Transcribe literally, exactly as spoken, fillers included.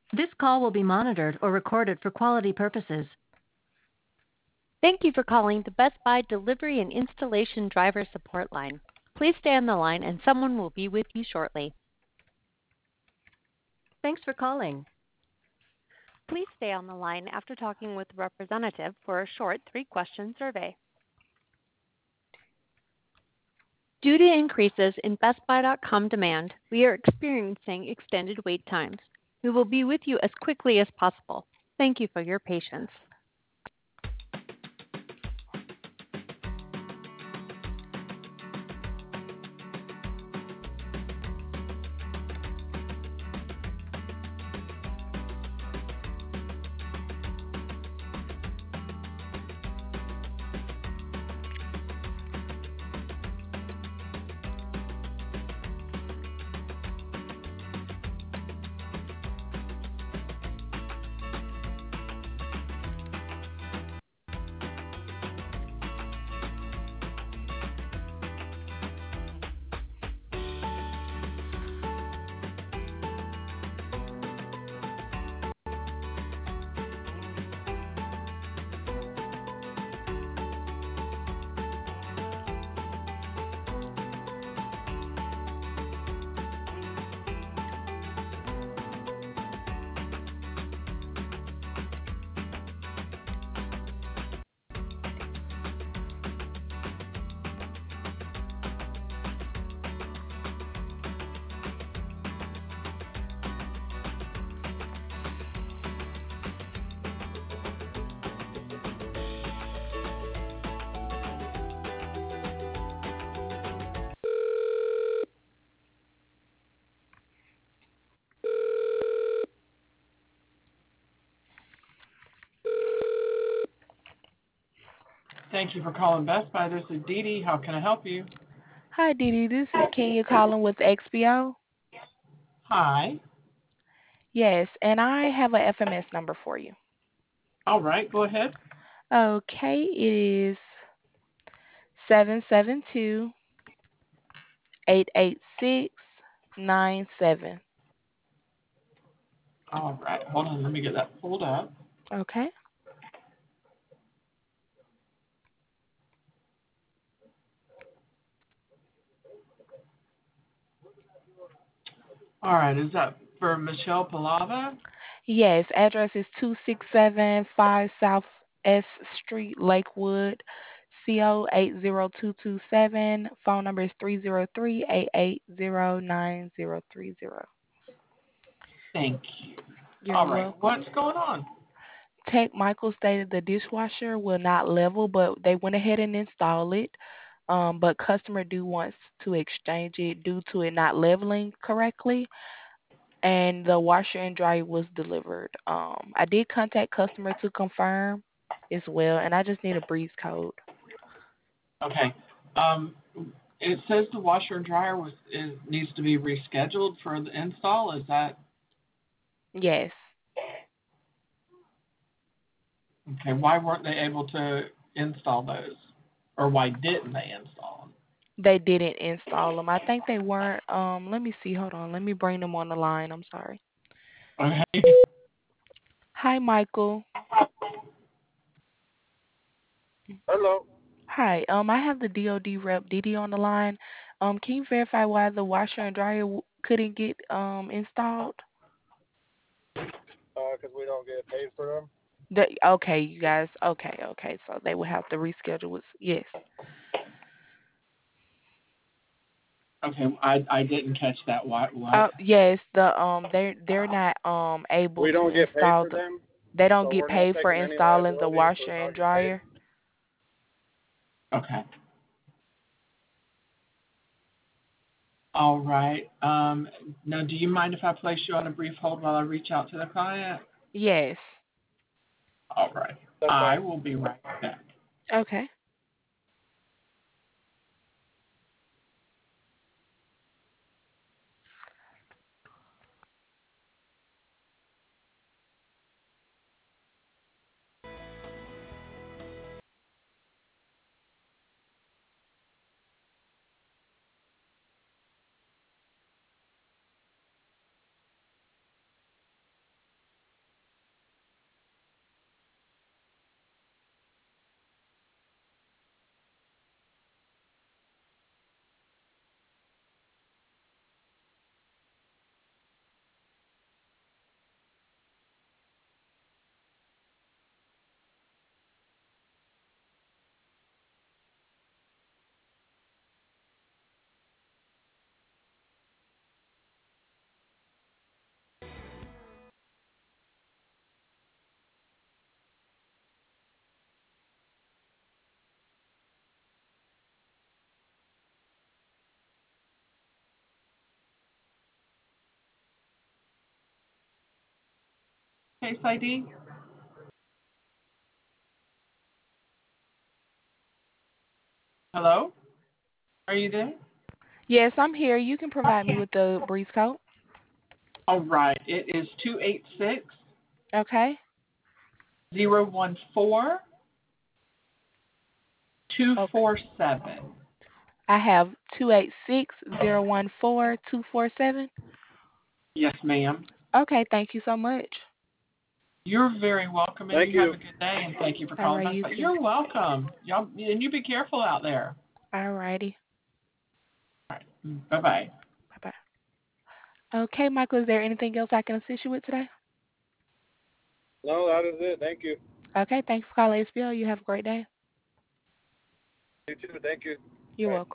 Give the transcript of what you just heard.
This call will be monitored or recorded for quality purposes. Thank you for calling the Best Buy Delivery and Installation Driver Support Line. Please stay on the line and someone will be with you shortly. Thanks for calling. Please stay on the line after talking with a representative for a short three-question survey. Due to increases in Best Buy dot com demand, we are experiencing extended wait times. We will be with you as quickly as possible. Thank you for your patience. Thank you for calling Best Buy. This is Dee Dee. How can I help you? Hi, Dee Dee. This is Kenya calling with X B O. Hi. Yes, and I have a F M S number for you. All right, go ahead. Okay, it is seven seven two eight eight six nine seven. All right, hold on. Let me get that pulled up. Okay. All right, is that for Michelle Palava? Yes, address is two six seven five South S Street, Lakewood, C O eight zero two two seven. Phone number is three zero three eight eight zero nine zero three zero. Thank you. You're All right, welcome. what's going on? Tech Michael stated the dishwasher will not level, but they went ahead and installed it. Um, but customer do wants to exchange it due to it not leveling correctly, and the washer and dryer was delivered. Um, I did contact customer to confirm as well, and I just need a breeze code. Okay. Um, it says the washer and dryer was is, needs to be rescheduled for the install. Is that Yes, okay? Why weren't they able to install those, or why didn't they install they didn't install them. I think they weren't. Um, let me see. Hold on. Let me bring them on the line. I'm sorry. them? Okay. Hi, Michael. Hello. Hi. Um, I have the D O D rep Didi on the line. Um, can you verify why the washer and dryer w- couldn't get um installed? Uh, 'cause we don't get paid for them. The, okay, you guys. Okay, okay. So they will have to reschedule it. Yes. Okay, I I didn't catch that. What what? Uh, yes. The um, they they're not um able We to don't get paid install for the. them, They don't so get we're not paid for taking any installing the liability for washer and not getting paid. dryer. Okay. All right. Um, now, do you mind if I place you on a brief hold while I reach out to the client? Yes. All right. That's I fine. will be right back. Okay. case I D? Hello? Are you there? Yes, I'm here. You can provide me with the breeze code. All right. It is two eight six Okay. zero one four two Okay. four seven. I have two eight six zero one four two four seven. Yes, ma'am. Okay, thank you so much. You're very welcome, and Thank you have you. a good day, and thank you for All calling right, Best you Buy. too. You're welcome. Y'all, and you be careful out there. All righty. All right. Bye-bye. Bye bye. Okay, Michael, is there anything else I can assist you with today? No, that is it. Thank you. Okay, thanks for calling S B L. You have a great day. You too. Thank you. You're Bye. welcome.